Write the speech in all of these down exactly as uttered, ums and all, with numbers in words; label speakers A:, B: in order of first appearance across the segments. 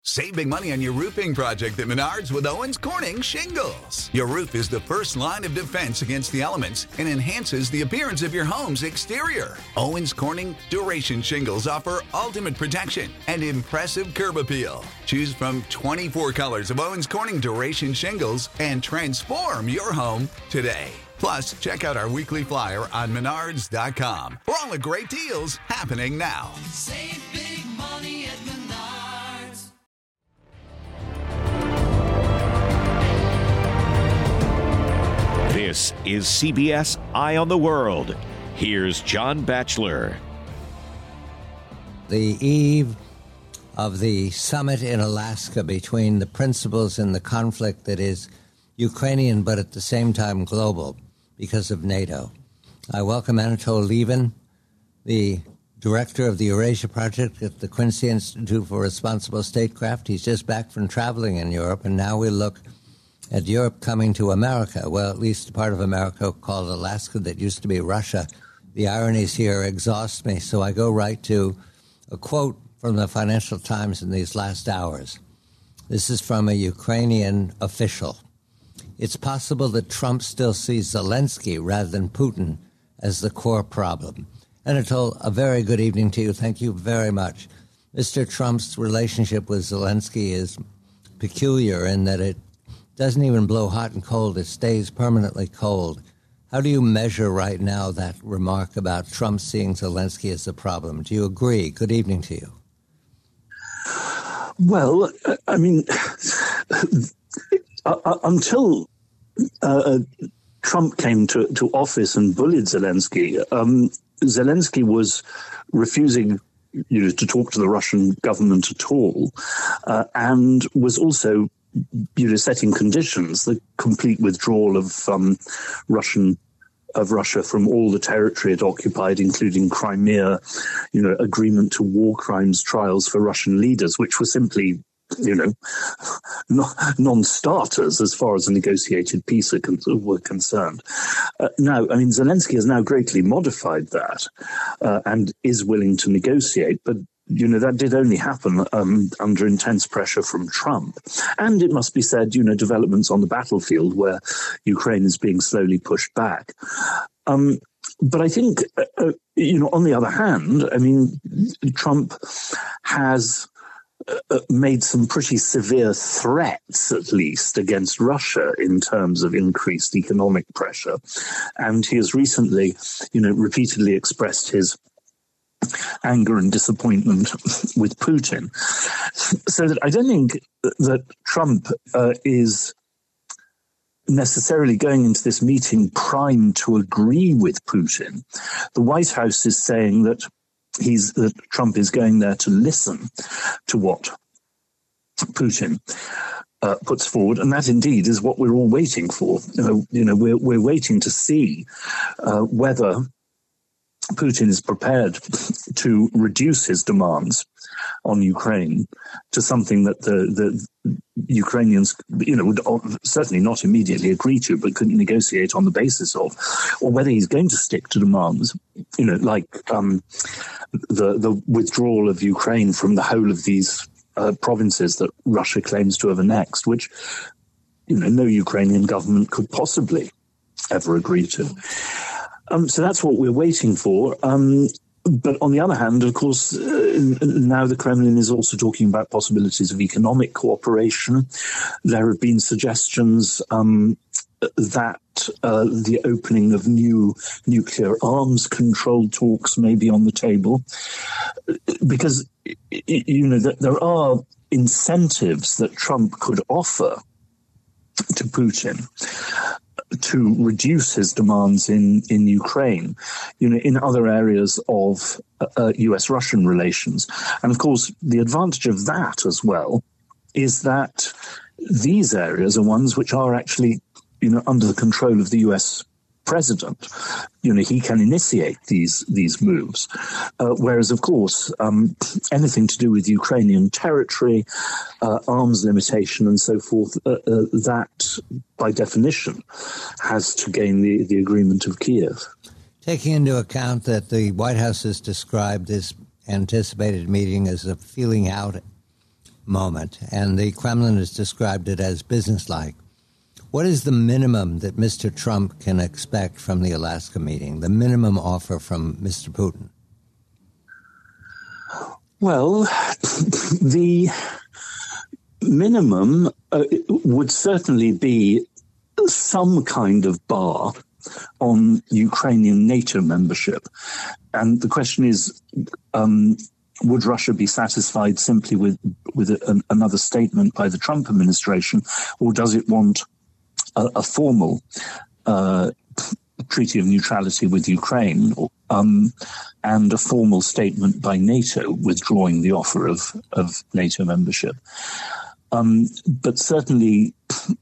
A: Save big money on your roofing project at Menards with Owens Corning Shingles. Your roof is the first line of defense against the elements and enhances the appearance of your home's exterior. Owens Corning Duration Shingles offer ultimate protection and impressive curb appeal. Choose from twenty-four colors of Owens Corning Duration Shingles and transform your home today. Plus, check out our weekly flyer on menards dot com for all the great deals happening now.
B: Save big money at Menards.
C: This is C B S Eye on the World. Here's John Batchelor.
D: The eve of the summit in Alaska between the principals in the conflict that is Ukrainian but at the same time global because of NATO. I welcome Anatol Lieven, the director of the Eurasia Project at the Quincy Institute for Responsible Statecraft. He's just back from traveling in Europe, and now we look at Europe coming to America, well, at least a part of America called Alaska that used to be Russia. The ironies here exhaust me, so I go right to a quote from the Financial Times in these last hours. This is from a Ukrainian official. It's possible that Trump still sees Zelensky rather than Putin as the core problem. Anatol, a very good evening to you. Thank you very much. Mister Trump's relationship with Zelensky is peculiar in that it doesn't even blow hot and cold. It stays permanently cold. How do you measure right now that remark about Trump seeing Zelensky as a problem? Do you agree? Good evening to you.
E: Well, I mean, until uh, Trump came to, to office and bullied Zelensky, um, Zelensky was refusing you know, to talk to the Russian government at all, uh, and was also you know, setting conditions, the complete withdrawal of um, Russian of Russia from all the territory it occupied, including Crimea, you know, agreement to war crimes trials for Russian leaders, which were simply, you know, non-starters as far as a negotiated peace are con- were concerned. Uh, now, I mean, Zelensky has now greatly modified that uh, and is willing to negotiate, but you know, that did only happen um, under intense pressure from Trump. And it must be said, you know, developments on the battlefield where Ukraine is being slowly pushed back. Um, but I think, uh, you know, on the other hand, I mean, Trump has uh, made some pretty severe threats, at least, against Russia in terms of increased economic pressure. And he has recently, you know, repeatedly expressed his anger and disappointment with Putin. So that I don't think that Trump uh, is necessarily going into this meeting primed to agree with Putin. The White House is saying that he's that Trump is going there to listen to what Putin uh, puts forward, and that indeed is what we're all waiting for. You know, you know we're we're waiting to see uh, whether Putin is prepared to reduce his demands on Ukraine to something that the, the Ukrainians, you know, would certainly not immediately agree to, but couldn't negotiate on the basis of, or whether he's going to stick to demands, you know, like um, the the withdrawal of Ukraine from the whole of these uh, provinces that Russia claims to have annexed, which, you know, no Ukrainian government could possibly ever agree to. Um, so that's what we're waiting for. Um, but on the other hand, of course, uh, now the Kremlin is also talking about possibilities of economic cooperation. There have been suggestions um, that uh, the opening of new nuclear arms control talks may be on the table, because, you know, there are incentives that Trump could offer to Putin to reduce his demands in, in Ukraine, you know, in other areas of uh, U S Russian relations. And of course, the advantage of that as well is that these areas are ones which are actually, you know, under the control of the U S president. You know, he can initiate these these moves. Uh, whereas, of course, um, anything to do with Ukrainian territory, uh, arms limitation and so forth, uh, uh, that, by definition, has to gain the, the agreement of Kiev.
D: Taking into account that the White House has described this anticipated meeting as a feeling out moment, and the Kremlin has described it as businesslike. What is the minimum that Mister Trump can expect from the Alaska meeting, the minimum offer from Mister Putin?
E: Well, the minimum uh, would certainly be some kind of bar on Ukrainian NATO membership. And the question is, um, would Russia be satisfied simply with, with a, another statement by the Trump administration, or does it want a, a formal uh, treaty of neutrality with Ukraine um, and a formal statement by NATO withdrawing the offer of, of NATO membership? Um, but certainly,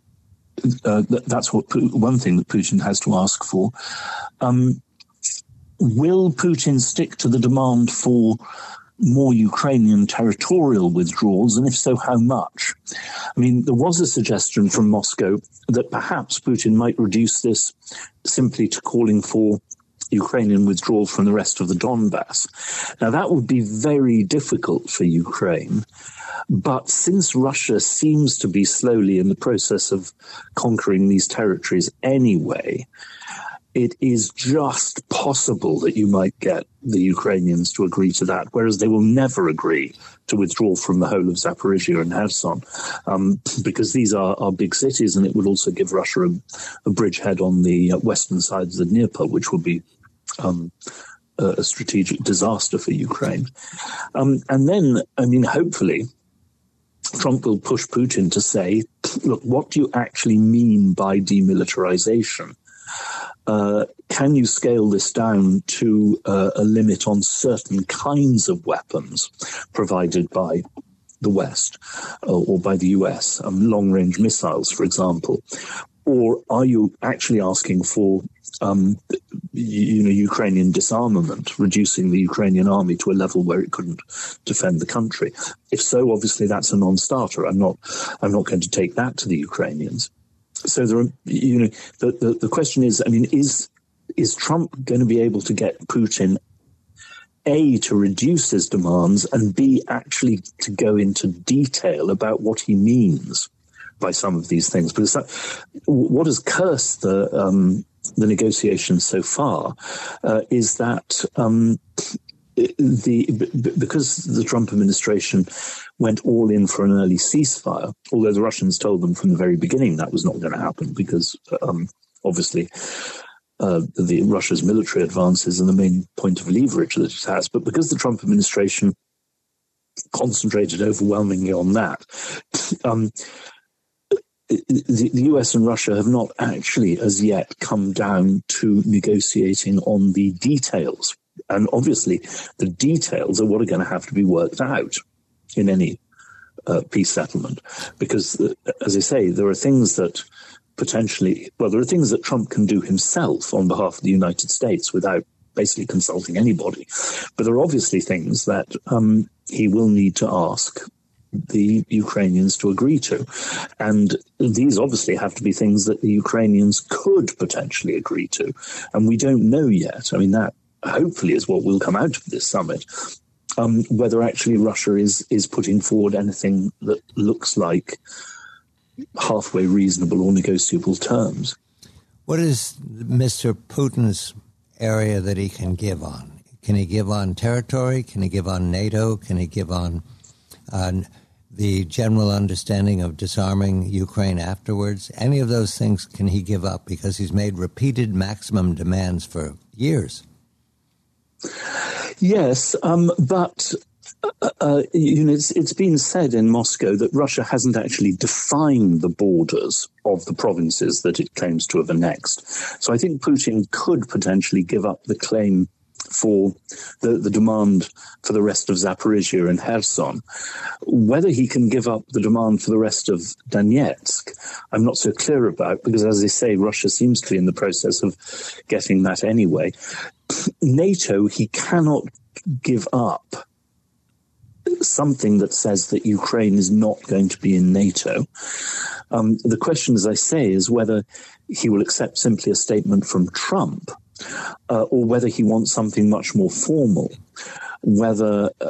E: uh, that's what one thing that Putin has to ask for. Um, will Putin stick to the demand for more Ukrainian territorial withdrawals, and if so, how much? I mean, there was a suggestion from Moscow that perhaps Putin might reduce this simply to calling for Ukrainian withdrawal from the rest of the Donbass. Now, that would be very difficult for Ukraine. But since Russia seems to be slowly in the process of conquering these territories anyway, it is just possible that you might get the Ukrainians to agree to that, whereas they will never agree to withdraw from the whole of Zaporizhia and Kherson, um, because these are, are big cities, and it would also give Russia a, a bridgehead on the western side of the Dnieper, which would be um, a, a strategic disaster for Ukraine. Um, and then, I mean, hopefully, Trump will push Putin to say, look, what do you actually mean by demilitarization? Uh, can you scale this down to uh, a limit on certain kinds of weapons provided by the West uh, or by the U S, um, long-range missiles, for example? Or are you actually asking for Um, you know, Ukrainian disarmament, reducing the Ukrainian army to a level where it couldn't defend the country? If so, obviously that's a non-starter. I'm not, I'm not going to take that to the Ukrainians. So there are, you know, the, the, the question is, I mean, is, is Trump going to be able to get Putin, A, to reduce his demands, and B, actually to go into detail about what he means by some of these things? Because that, what has cursed the, um, the negotiations so far uh, is that um, the b- because the Trump administration went all in for an early ceasefire, although the Russians told them from the very beginning that was not going to happen because um, obviously uh, the Russia's military advances are the main point of leverage that it has. But because the Trump administration concentrated overwhelmingly on that, um, The, the U S and Russia have not actually as yet come down to negotiating on the details. And obviously, the details are what are going to have to be worked out in any uh, peace settlement. Because, uh, as I say, there are things that potentially, well, there are things that Trump can do himself on behalf of the United States without basically consulting anybody. But there are obviously things that um, he will need to ask the Ukrainians to agree to. And these obviously have to be things that the Ukrainians could potentially agree to. And we don't know yet. I mean, that hopefully is what will come out of this summit, um, whether actually Russia is, is putting forward anything that looks like halfway reasonable or negotiable terms.
D: What is Mister Putin's area that he can give on? Can he give on territory? Can he give on NATO? Can he give on Uh, the general understanding of disarming Ukraine afterwards? Any of those things can he give up, because he's made repeated maximum demands for years?
E: Yes, um, but uh, uh, you know, it's, it's been said in Moscow that Russia hasn't actually defined the borders of the provinces that it claims to have annexed. So I think Putin could potentially give up the claim for the, the demand for the rest of Zaporizhia and Kherson. Whether he can give up the demand for the rest of Donetsk, I'm not so clear about, because, as I say, Russia seems to be in the process of getting that anyway. NATO, he cannot give up something that says that Ukraine is not going to be in NATO. Um, the question, as I say, is whether he will accept simply a statement from Trump, Uh, or whether he wants something much more formal, whether uh,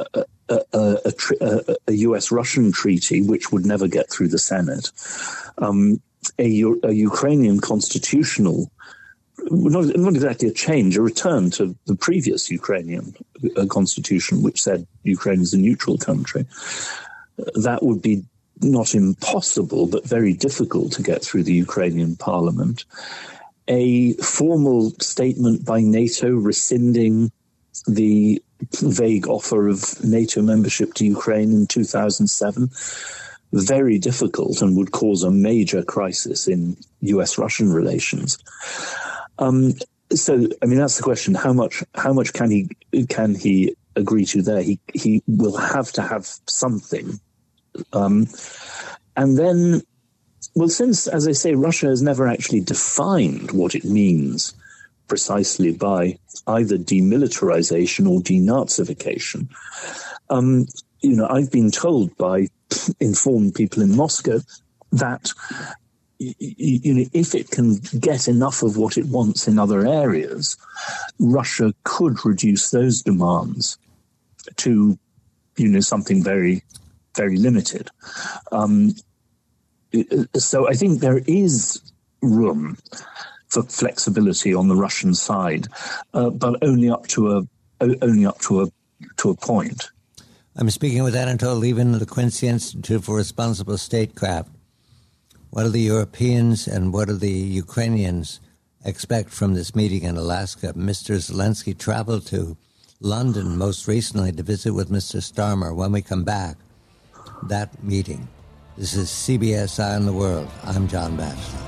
E: a, a, a, a U S Russian treaty, which would never get through the Senate, um, a, a Ukrainian constitutional, not, not exactly a change, a return to the previous Ukrainian uh, constitution, which said Ukraine is a neutral country. That would be not impossible, but very difficult to get through the Ukrainian parliament. A formal statement by NATO rescinding the vague offer of NATO membership to Ukraine in two thousand seven, very difficult and would cause a major crisis in U S Russian relations. Um, so, I mean, that's the question. How much, how much can he, can he agree to there? He, he will have to have something. Um, and then, well, since, as I say, Russia has never actually defined what it means precisely by either demilitarization or denazification, um, you know, I've been told by informed people in Moscow that, you, you know, if it can get enough of what it wants in other areas, Russia could reduce those demands to, you know, something very, very limited. Um, so I think there is room for flexibility on the Russian side, uh, but only up to a only up to a to a point.
D: I'm speaking with Anatol Lieven of the Quincy Institute for Responsible Statecraft. What do the Europeans and what do the Ukrainians expect from this meeting in Alaska? Mister Zelensky traveled to London most recently to visit with Mister Starmer. When we come back, that meeting. This is C B S Eye on the World. I'm John Batchelor.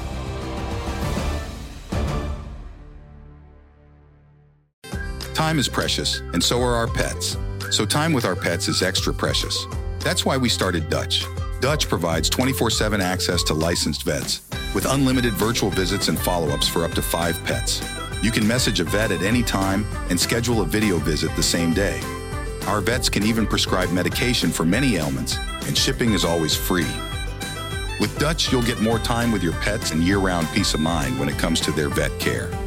F: Time is precious, and so are our pets. So time with our pets is extra precious. That's why we started Dutch. Dutch provides twenty-four seven access to licensed vets with unlimited virtual visits and follow-ups for up to five pets. You can message a vet at any time and schedule a video visit the same day. Our vets can even prescribe medication for many ailments, and shipping is always free. With Dutch, you'll get more time with your pets and year-round peace of mind when it comes to their vet care.